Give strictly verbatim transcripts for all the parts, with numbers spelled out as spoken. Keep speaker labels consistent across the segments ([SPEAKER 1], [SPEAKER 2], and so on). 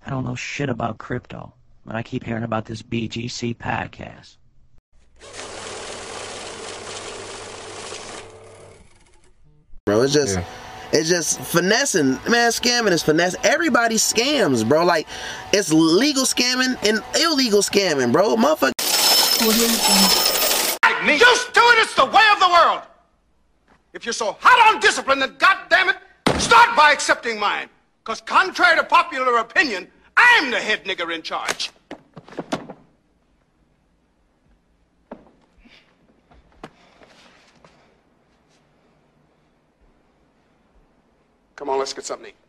[SPEAKER 1] I don't know shit about crypto, but I keep hearing about this B G C podcast.
[SPEAKER 2] Bro, it's just,
[SPEAKER 3] yeah.
[SPEAKER 2] it's just finessing, man. Scamming is finesse. Everybody scams, bro. Like, it's legal scamming and illegal scamming, bro. Motherfucker.
[SPEAKER 4] Used to it, it's the way of the world. If you're so hot on discipline, then goddammit, start by accepting mine. Because contrary to popular opinion, I'm the head nigger in charge. Come on, let's get something to eat.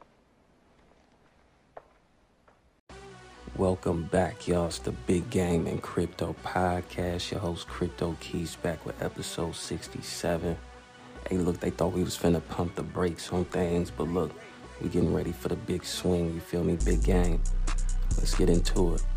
[SPEAKER 3] Welcome back, y'all. It's the Big Game and Crypto Podcast. Your host, Crypto Keys, back with episode sixty-seven. Hey, look, they thought we was finna pump the brakes on things, but look, we getting ready for the big swing, you feel me? Big game. Let's get into it.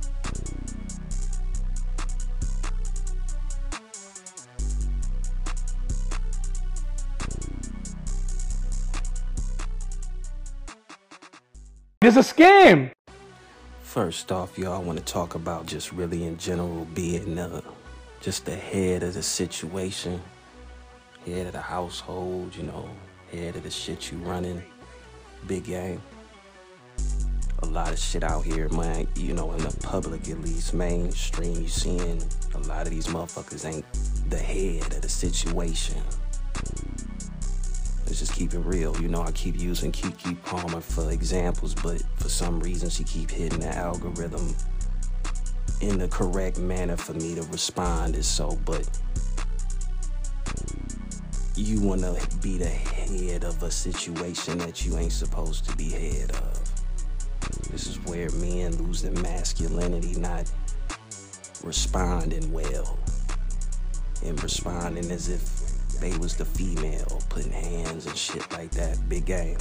[SPEAKER 5] It's a scam.
[SPEAKER 3] First off, y'all, I want to talk about just really in general being uh, just the head of the situation, head of the household, you know, head of the shit you running. Big game. A lot of shit out here, man, you know, in the public, at least mainstream, you seeing a lot of these motherfuckers ain't the head of the situation. Let's just keep it real. You know, I keep using Keke Palmer for examples, but for some reason she keep hitting the algorithm in the correct manner for me to respond is so, but you want to be the head of a situation that you ain't supposed to be head of. This is where men lose their masculinity, not responding well and responding as if they was the female, putting hands and shit like that. Big game.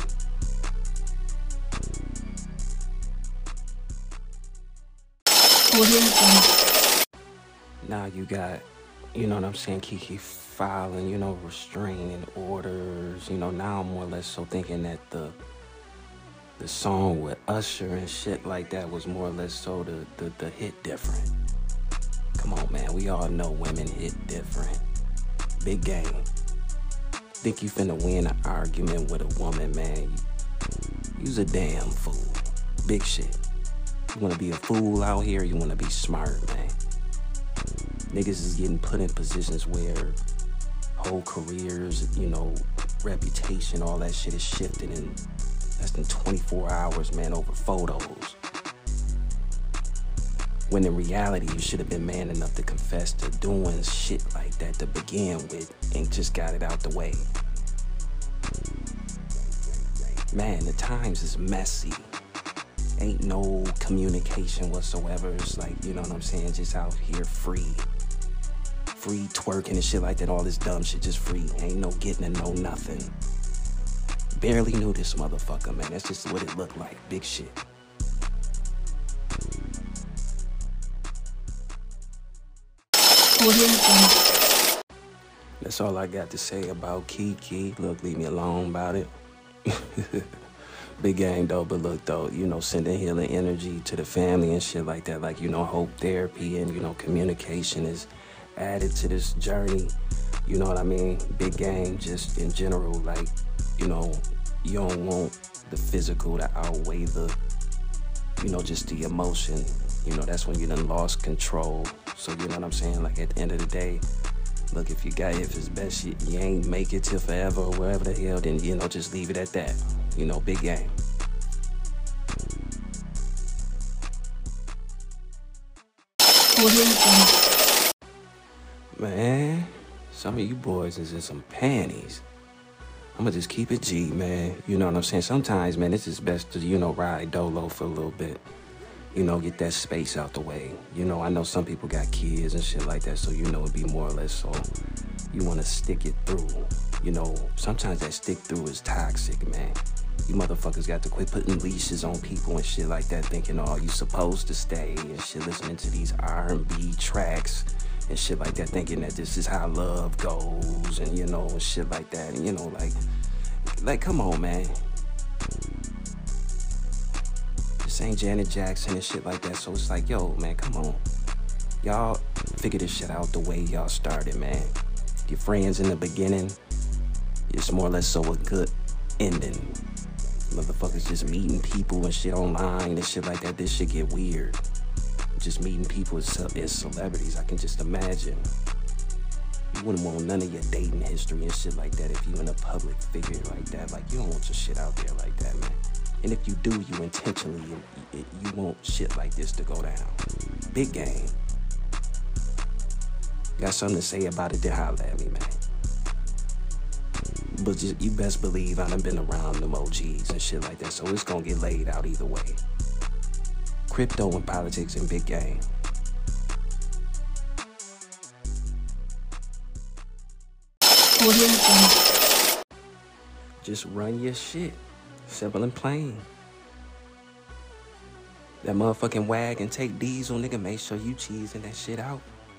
[SPEAKER 3] Now you got, you know what I'm saying, Keke filing, you know, restraining orders. You know, now I'm more or less so thinking that the the song with Usher and shit like that was more or less so the, the, the hit different. Come on, man, we all know women hit different. Big game. Think you finna win an argument with a woman, man. You, you's a damn fool. Big shit. You wanna be a fool out here, you wanna be smart, man. Niggas is getting put in positions where whole careers, you know, reputation, all that shit is shifting in less than twenty-four hours, man, over photos. When in reality, you should have been man enough to confess to doing shit like that to begin with and just got it out the way. Man, the times is messy. Ain't no communication whatsoever. It's like, you know what I'm saying, just out here free. Free twerking and shit like that, all this dumb shit, just free. Ain't no getting to know nothing. Barely knew this motherfucker, man. That's just what it looked like. Big shit. That's all I got to say about Keke. Look, leave me alone about it. Big game though, but look though, you know, sending healing energy to the family and shit like that. Like, you know, hope therapy and, you know, communication is added to this journey. You know what I mean? Big game, just in general, like, you know, you don't want the physical to outweigh the, you know, just the emotion. You know, that's when you done lost control. So, you know what I'm saying? Like, at the end of the day, look, if you got, if it's best you, you ain't make it till forever or wherever the hell, then, you know, just leave it at that. You know, big game. Man, some of you boys is in some panties. I'm gonna just keep it G, man. You know what I'm saying? Sometimes, man, it's just best to, you know, ride dolo for a little bit. You know, get that space out the way. You know, I know some people got kids and shit like that, so you know it'd be more or less so you want to stick it through. You know, sometimes that stick through is toxic, man. You motherfuckers got to quit putting leashes on people and shit like that, thinking, oh, you supposed to stay and shit, listening to these R and B tracks and shit like that, thinking that this is how love goes and, you know, and shit like that. And, you know, like, like, come on, man. This ain't Janet Jackson and shit like that. So it's like, yo, man, come on. Y'all figure this shit out the way y'all started, man. Your friends in the beginning, it's more or less so a good ending. Motherfuckers just meeting people and shit online and shit like that. This shit get weird. Just meeting people as, as celebrities, I can just imagine. You wouldn't want none of your dating history and shit like that if you in a public figure like that. Like, you don't want your shit out there like that, man. And if you do, you intentionally, you, you want shit like this to go down. Big game. Got something to say about it, then holler at me, man. But just, you best believe I done been around them O Gs and shit like that, so it's gonna get laid out either way. Crypto and politics and big game. Just run your shit. Simple and plain. That motherfucking wagon take diesel, nigga. Make sure you cheesing that shit out.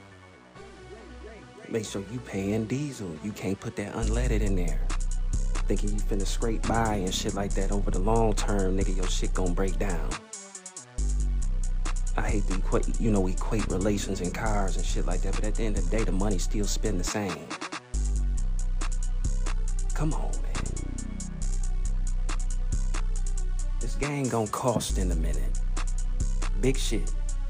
[SPEAKER 3] Make sure you paying diesel. You can't put that unleaded in there. Thinking you finna scrape by and shit like that over the long term, nigga, your shit gonna break down. I hate to equate, you know, equate relations and cars and shit like that, but at the end of the day, the money still spend the same. Come on, man. This game gonna cost in a minute. Big shit.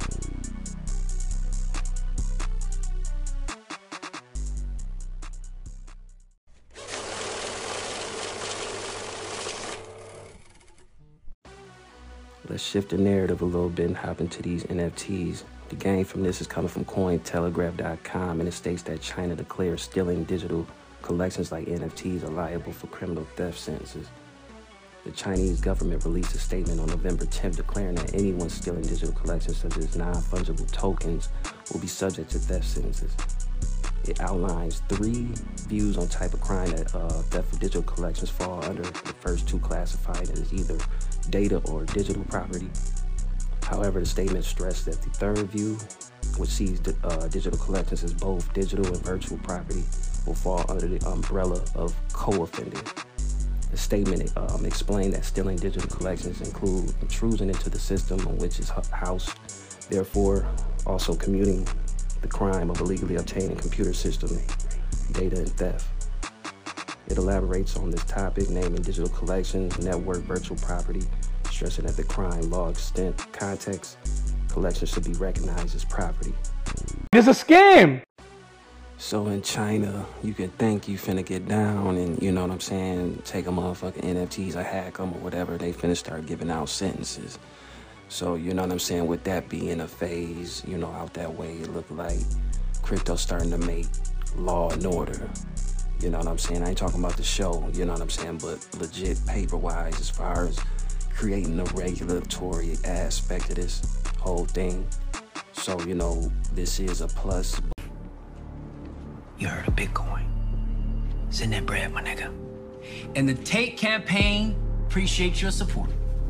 [SPEAKER 3] Let's shift the narrative a little bit and hop into these N F Ts. The game from this is coming from Cointelegraph dot com, and it states that China declares stealing digital collections like N F Ts are liable for criminal theft sentences. The Chinese government released a statement on November tenth declaring that anyone stealing digital collections such as non-fungible tokens will be subject to theft sentences. It outlines three views on type of crime that uh, theft of digital collections fall under. The first two classified as either data or digital property. However, the statement stressed that the third view, which sees uh, digital collections as both digital and virtual property, will fall under the umbrella of co-offending. The statement um, explained that stealing digital collections include intrusion into the system on which is housed, therefore also commuting the crime of illegally obtaining computer system data and theft. It elaborates on this topic, naming digital collections, network, virtual property, stressing that the crime law extent context, collections should be recognized as property.
[SPEAKER 5] It's a scam!
[SPEAKER 3] So in China, you can think you finna get down and, you know what I'm saying, take a motherfucking N F Ts or hack them or whatever, they finna start giving out sentences. So, you know what I'm saying, with that being a phase, you know, out that way, it looked like crypto starting to make Law and Order. You know what I'm saying? I ain't talking about the show, you know what I'm saying, but legit paper-wise as far as creating a regulatory aspect of this whole thing. So, you know, this is a plus.
[SPEAKER 1] You heard of Bitcoin. Send that bread, my nigga.
[SPEAKER 6] And the Take campaign appreciates your support.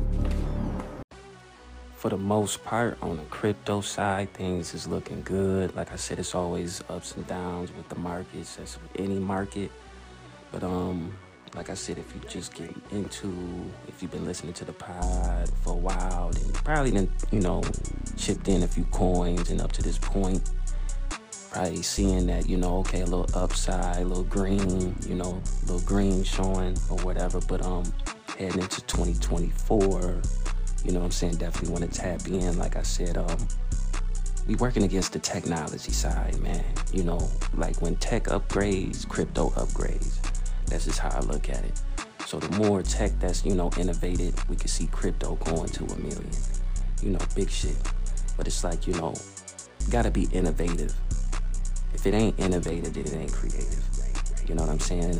[SPEAKER 3] For the most part, on the crypto side, things is looking good. Like I said, it's always ups and downs with the markets, as with any market. But um, like I said, if you just get into, if you've been listening to the pod for a while, then you probably done, you know, chipped in a few coins, and up to this point, probably seeing that, you know, okay, a little upside, a little green, you know, a little green showing or whatever. But um, heading into twenty twenty-four. You know what I'm saying? Definitely want to tap in. Like I said, um, we working against the technology side, man. You know, like when tech upgrades, crypto upgrades. That's just how I look at it. So the more tech that's, you know, innovated, we can see crypto going to a million. You know, big shit. But it's like, you know, gotta be innovative. If it ain't innovative, then it ain't creative. You know what I'm saying?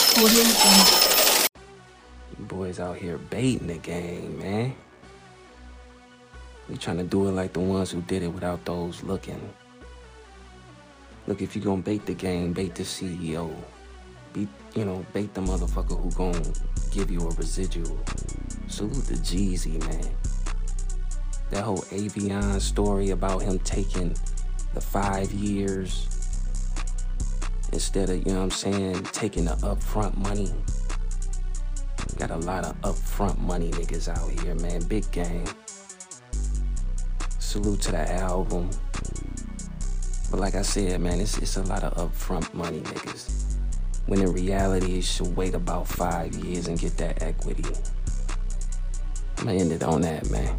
[SPEAKER 3] You boys out here baiting the game, man. We trying to do it like the ones who did it without those looking. Look, if you gonna bait the game, bait the C E O. Be, you know, bait the motherfucker who gonna give you a residual. Salute the Jeezy, man. That whole Avion story about him taking the five years instead of, you know what I'm saying, taking the upfront money. Got a lot of upfront money niggas out here, man. Big game. salute to the album. But like I said, man, it's, it's a lot of upfront money, niggas. When in reality, you should wait about five years and get that equity. I'm gonna end it on that, man.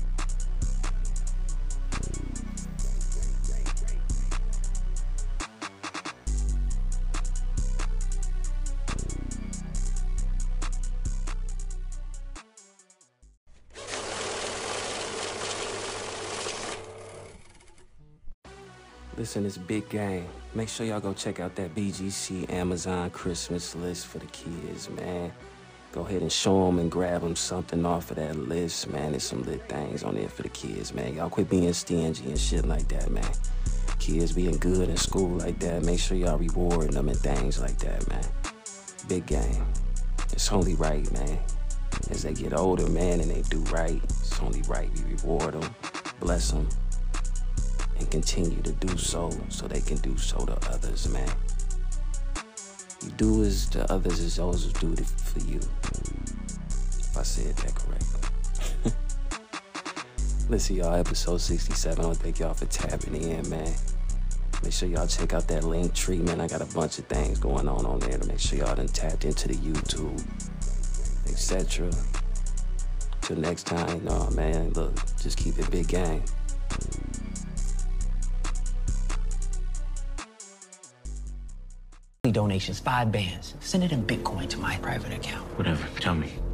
[SPEAKER 3] Listen, it's big game. Make sure y'all go check out that B G C Amazon Christmas list for the kids, man. Go ahead and show them and grab them something off of that list, man. There's some lit things on there for the kids, man. Y'all quit being stingy and shit like that, man. Kids being good in school like that, make sure y'all rewarding them and things like that, man. Big game. It's only right, man. As they get older, man, and they do right, it's only right we reward them, bless them, and continue to do so, so they can do so to others, man. You do as to others as those who do for you. If I said that correctly. Listen, y'all, episode sixty-seven. I want to thank y'all for tapping in, man. Make sure y'all check out that link tree, man. I got a bunch of things going on on there to make sure y'all done tapped into the YouTube, et cetera. Till next time, no, man, look, just keep it big gang.
[SPEAKER 6] Donations, five bands. Send it in Bitcoin to my private account.
[SPEAKER 1] Whatever, tell me.